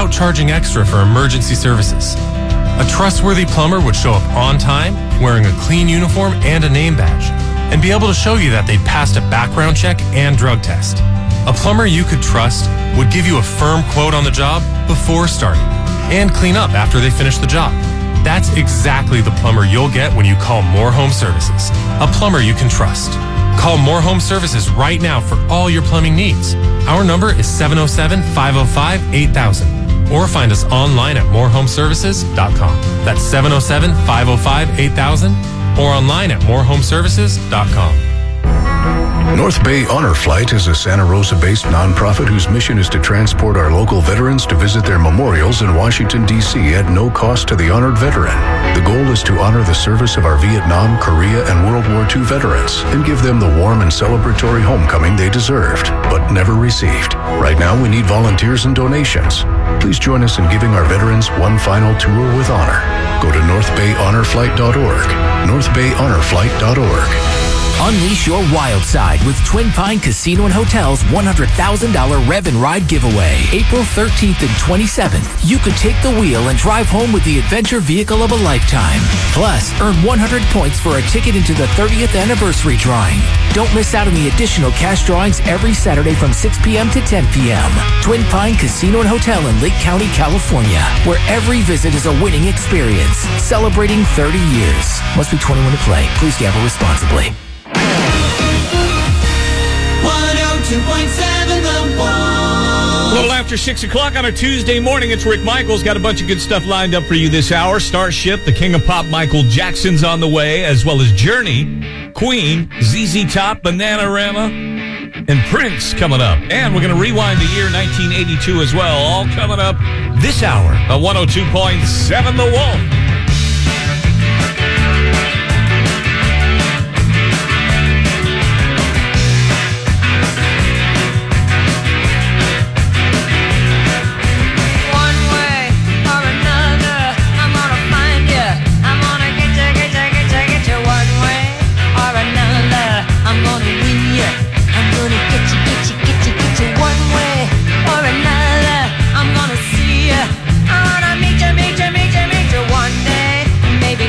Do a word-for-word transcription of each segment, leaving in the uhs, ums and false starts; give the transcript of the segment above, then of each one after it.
without charging extra for emergency services. A trustworthy plumber would show up on time, wearing a clean uniform and a name badge, and be able to show you that they'd passed a background check and drug test. A plumber you could trust would give you a firm quote on the job before starting and clean up after they finish the job. That's exactly the plumber you'll get when you call More Home Services, a plumber you can trust. Call More Home Services right now for all your plumbing needs. Our number is seven oh seven, five oh five, eight thousand. Or find us online at more home services dot com. That's seven oh seven, five oh five, eight thousand or online at more home services dot com. North Bay Honor Flight is a Santa Rosa-based nonprofit whose mission is to transport our local veterans to visit their memorials in Washington, D C at no cost to the honored veteran. The goal is to honor the service of our Vietnam, Korea, and World War Two veterans and give them the warm and celebratory homecoming they deserved, but never received. Right now, we need volunteers and donations. Please join us in giving our veterans one final tour with honor. Go to north bay honor flight dot org, north bay honor flight dot org. Unleash your wild side with Twin Pine Casino and Hotel's one hundred thousand dollars Rev and Ride giveaway. April thirteenth and twenty-seventh. You could take the wheel and drive home with the adventure vehicle of a lifetime. Plus, earn one hundred points for a ticket into the thirtieth anniversary drawing. Don't miss out on the additional cash drawings every Saturday from six p.m. to ten p.m. Twin Pine Casino and Hotel in Lake County, California, where every visit is a winning experience. Celebrating thirty years. Must be twenty-one to play. Please gamble responsibly. one oh two point seven The Ball. A little after six o'clock on a Tuesday morning, it's Rick Michaels. Got a bunch of good stuff lined up for you this hour. Starship, the King of Pop, Michael Jackson's on the way, as well as Journey, Queen, Z Z Top, Bananarama, and Prince coming up. And we're going to rewind the year nineteen eighty-two as well, all coming up this hour at one oh two point seven The Wolf. One day, maybe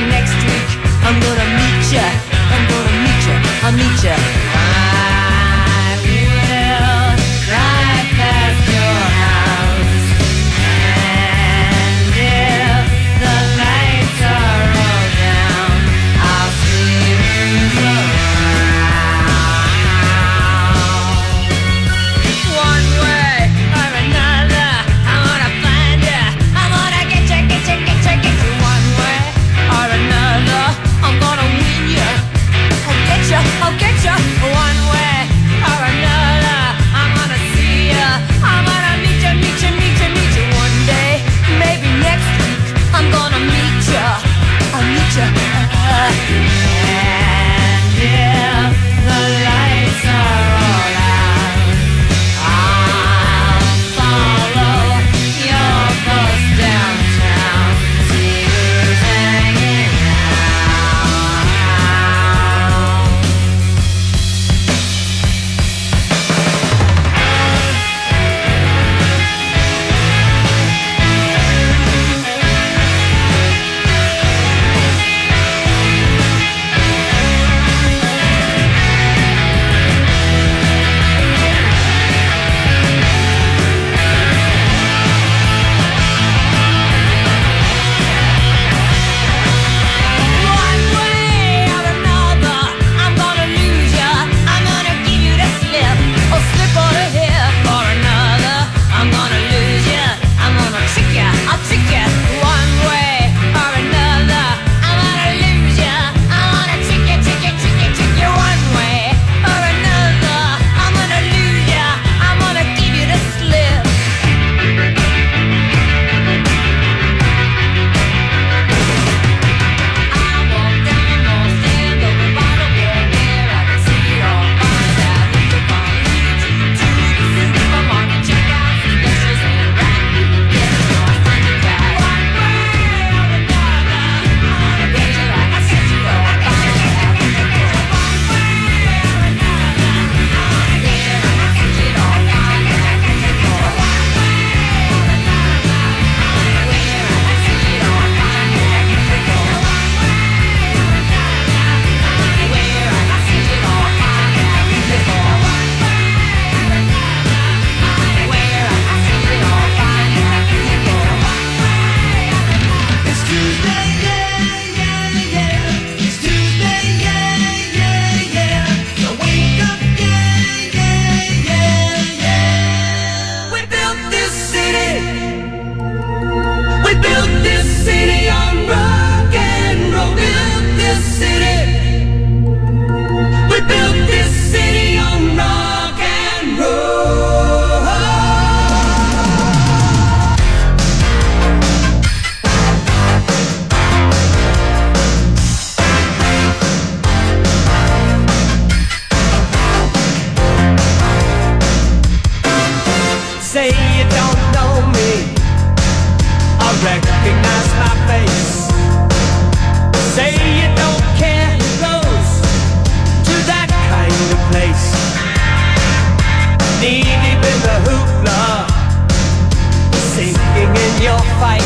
your fight.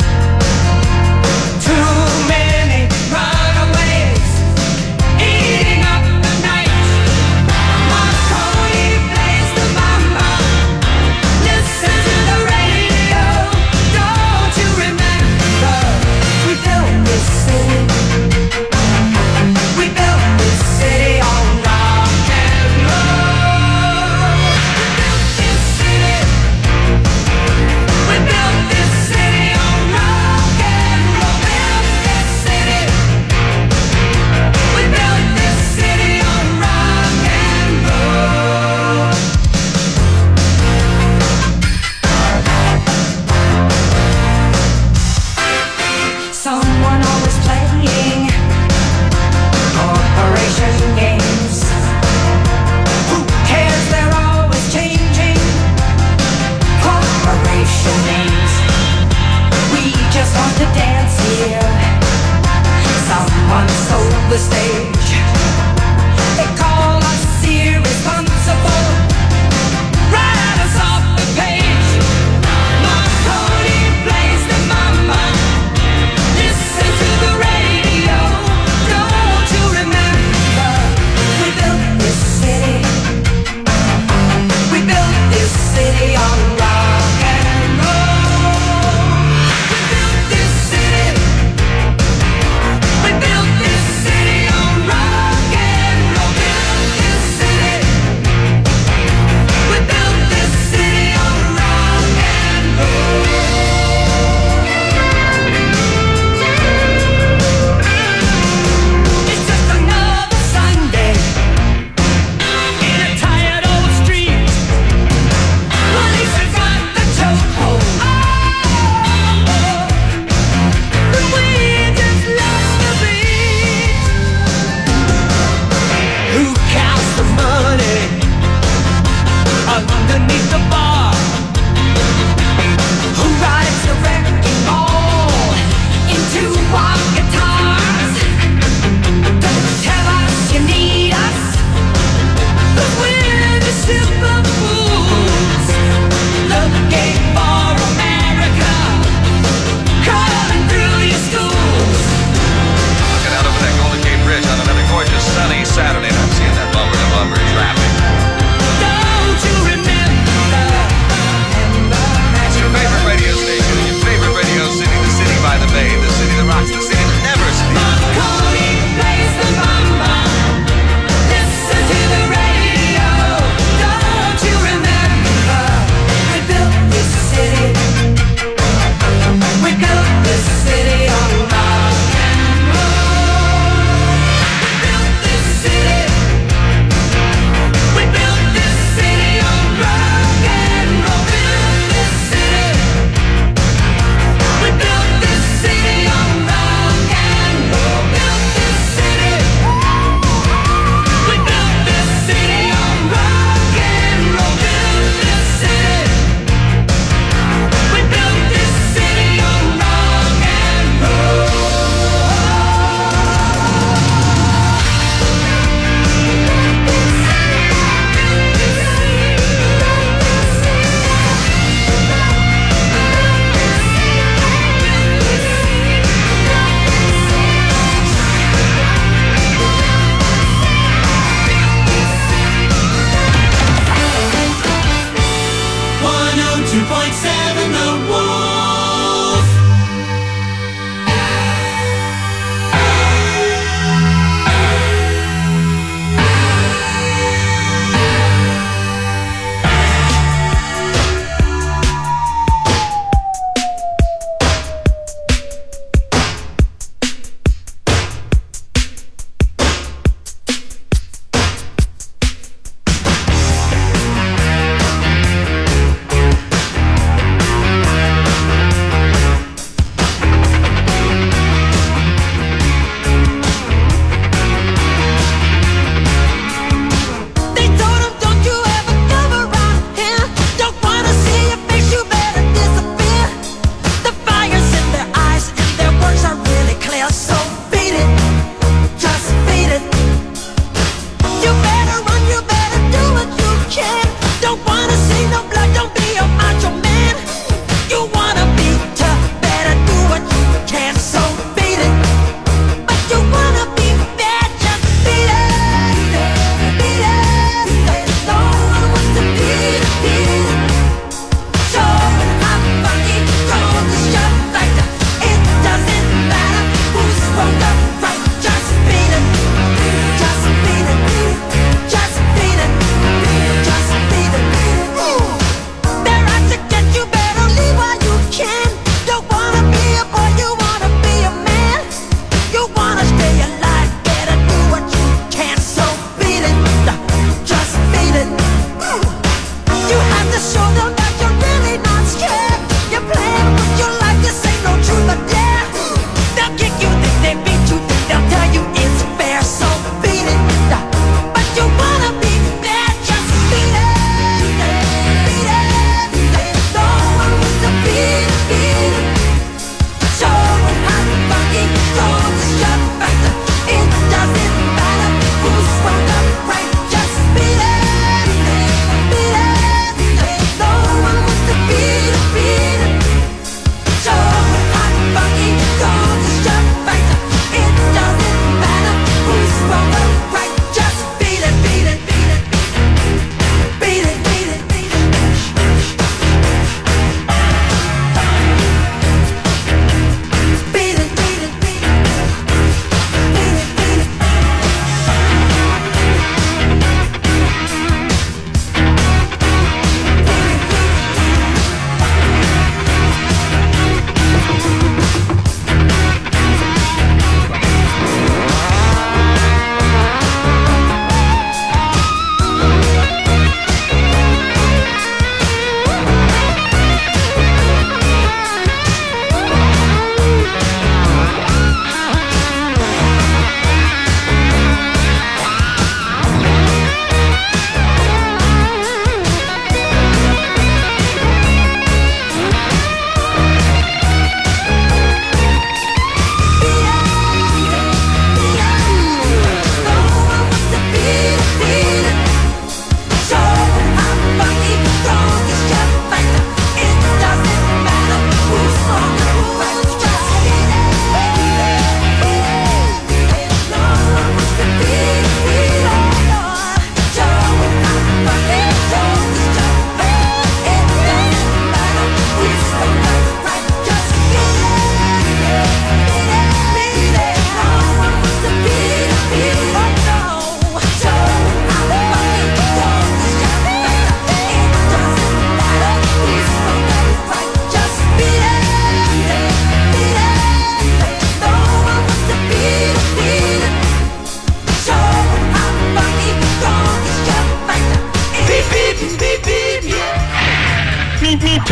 Too many runaways eating up the night. Marconi plays the mama. Listen to the radio. Don't you remember we built this city? We built this city on rock and roll. We built this city. We built this city on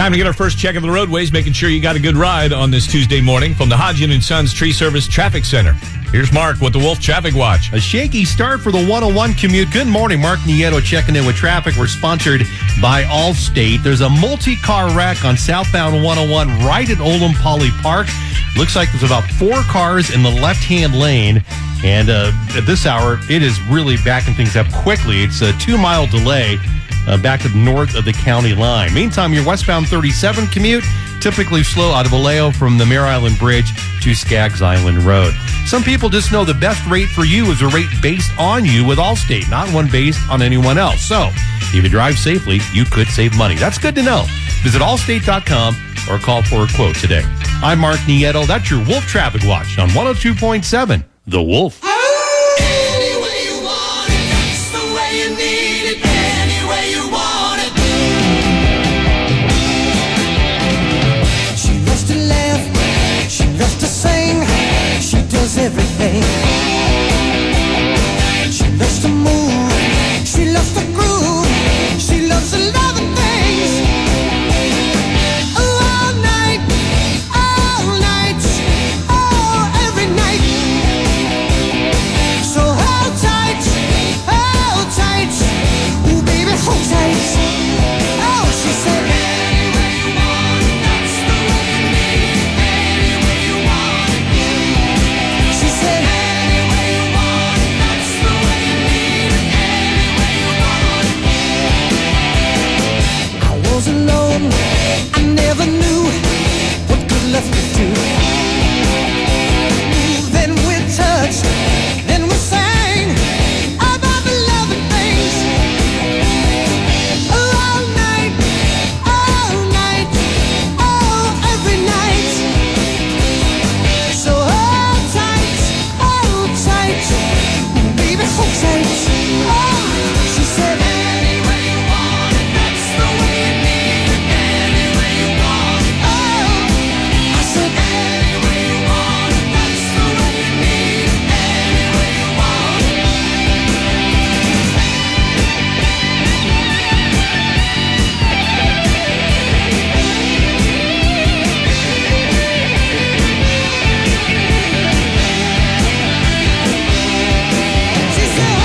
Time to get our first check of the roadways, making sure you got a good ride on this Tuesday morning from the Hodgin and Sons Tree Service Traffic Center. Here's Mark with the Wolf Traffic Watch. A shaky start for the one oh one commute. Good morning, Mark Nieto checking in with traffic. We're sponsored by Allstate. There's a multi-car wreck on southbound one oh one right at Oldham Poly Park. Looks like there's about four cars in the left-hand lane. And uh, at this hour, it is really backing things up quickly. It's a two-mile delay uh, back to the north of the county line. Meantime, your westbound thirty-seven commute, typically slow out of Vallejo from the Mare Island Bridge to Skaggs Island Road. Some people just know the best rate for you is a rate based on you with Allstate, not one based on anyone else. So, if you drive safely, you could save money. That's good to know. Visit allstate dot com or call for a quote today. I'm Mark Nieto. That's your Wolf Traffic Watch on one oh two point seven, The Wolf. Any way you want it, that's the way you need it. Any way you want it. She loves to laugh, she loves to sing, she does everything. She loves to move, she loves to groove, she loves a lot of things. All night, all night, oh, every night. So hold tight, hold tight, ooh baby, hold tight. Oh, she said, any way you want it, that's the way you need it. Any way you want it. She said, any way you want it, that's the way you need it. Any way you want it. I was alone, I never knew what good love could do. Then we touched, then we sang about the love and things. All night, all night, oh, every night. So hold tight, hold tight, baby, hold tight. Oh, she said, any way you want it, that's the way you need it. Any way you want it. Oh, I said, any way you want it, that's the way you need it. Any way you want it. She said,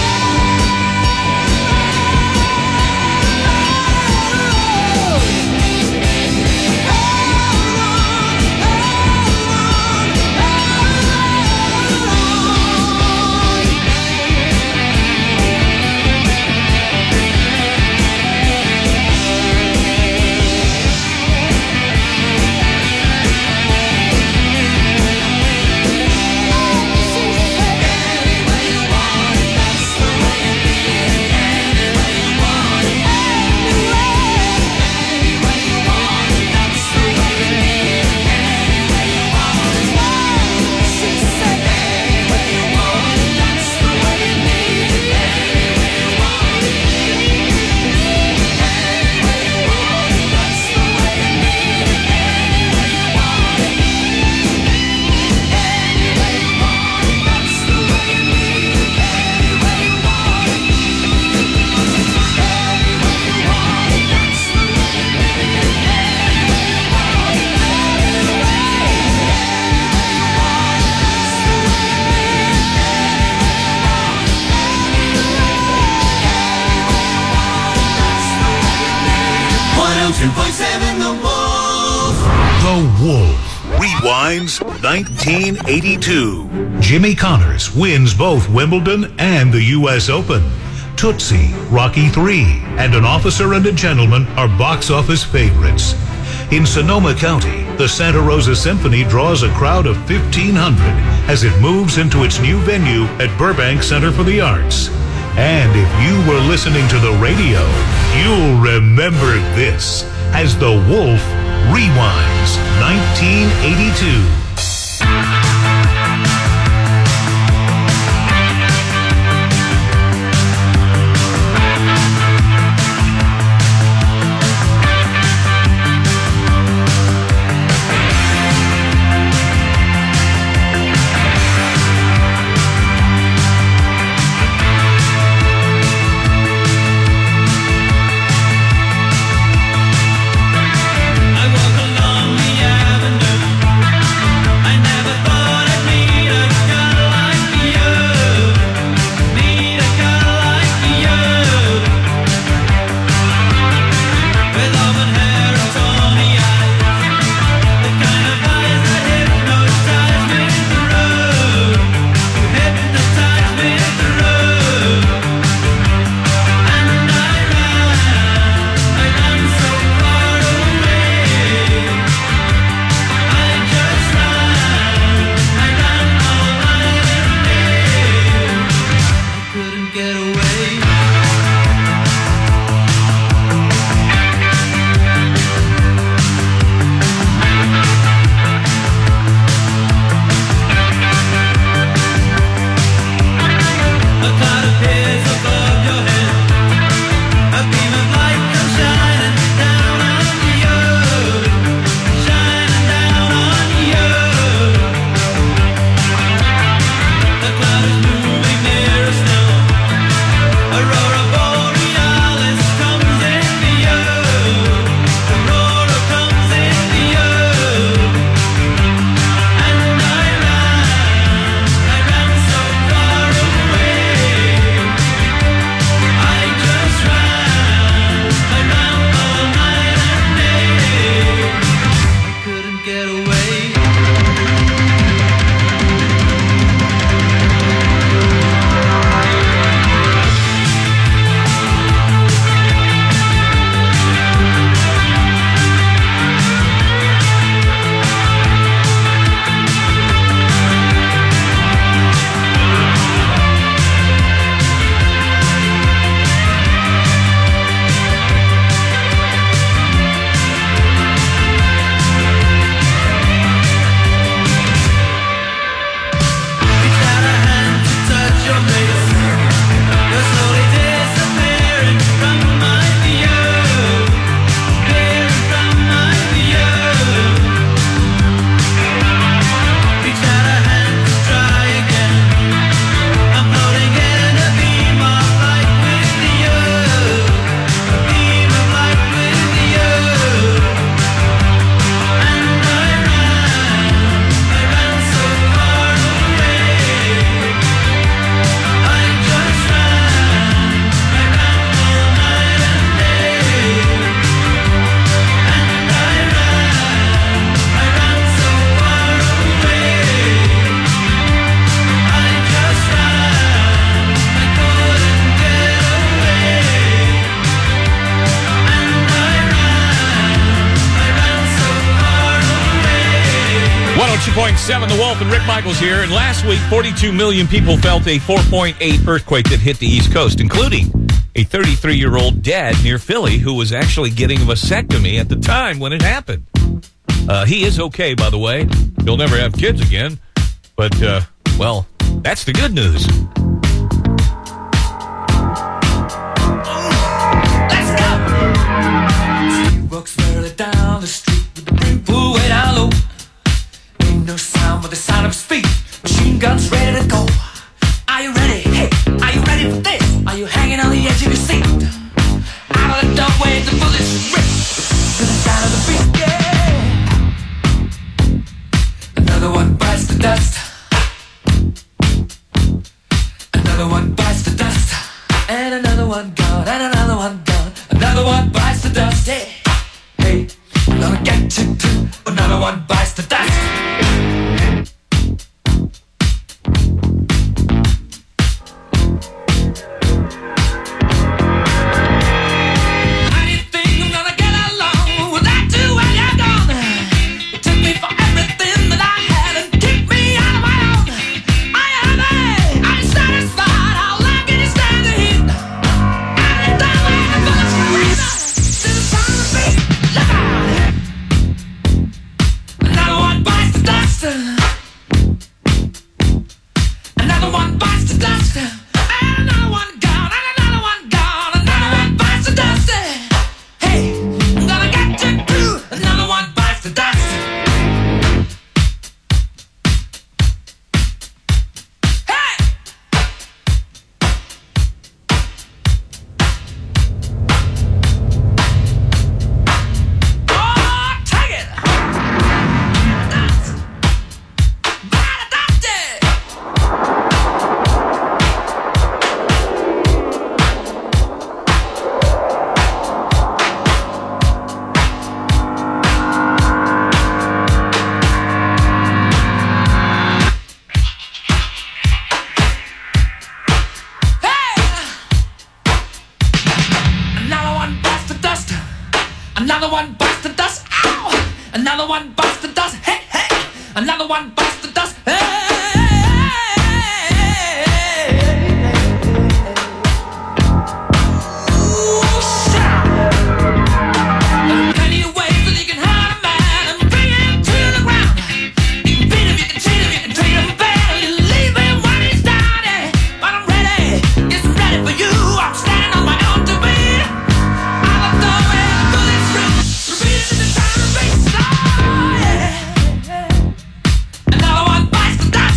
one oh two point seven The Wolf. The Wolf rewinds nineteen eighty-two. Jimmy Connors wins both Wimbledon and the U S Open. Tootsie, Rocky three, and An Officer and a Gentleman are box office favorites. In Sonoma County, the Santa Rosa Symphony draws a crowd of fifteen hundred as it moves into its new venue at Burbank Center for the Arts. And if you were listening to the radio, you'll remember this as The Wolf rewinds nineteen eighty-two. one oh two point seven, The Wolf, and Rick Michaels here. And last week, forty-two million people felt a four point eight earthquake that hit the East Coast, including a thirty-three-year-old dad near Philly who was actually getting a vasectomy at the time when it happened. Uh, he is okay, by the way. He'll never have kids again. But, uh, well, that's the good news. Let's go! She walks merrily down the street with the brim pulled way down low. Ain't no sound but the sound of his feet. Machine guns ready to go. Are you ready? Hey, are you ready for this? Are you hanging on the edge of your seat? Out of the doorway, the bullets rip to the sound of the beat. Yeah. Another one bites the dust. Another one bites the dust. And another one gone. And another one gone. Another one bites the dust. Hey, hey, I'm gonna get you too. Another one bites the dust. Another one bites the dust. Ow! Another one bites the dust. Hey, hey! Another one bites the dust. Hey! Another one bites the dust.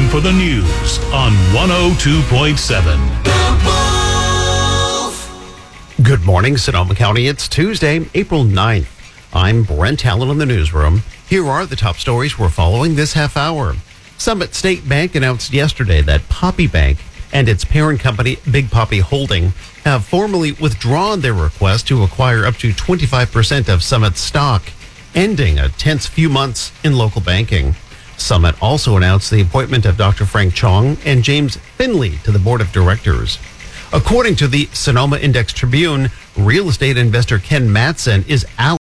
time for the news on one oh two point seven. Good morning, Sonoma County. It's Tuesday, April ninth. I'm Brent Allen in the newsroom. Here are the top stories we're following this half hour. Summit State Bank announced yesterday that Poppy Bank and its parent company, Big Poppy Holding, have formally withdrawn their request to acquire up to twenty-five percent of Summit's stock, ending a tense few months in local banking. Summit also announced the appointment of Doctor Frank Chong and James Finley to the board of directors. According to the Sonoma Index Tribune, real estate investor Ken Matson is out.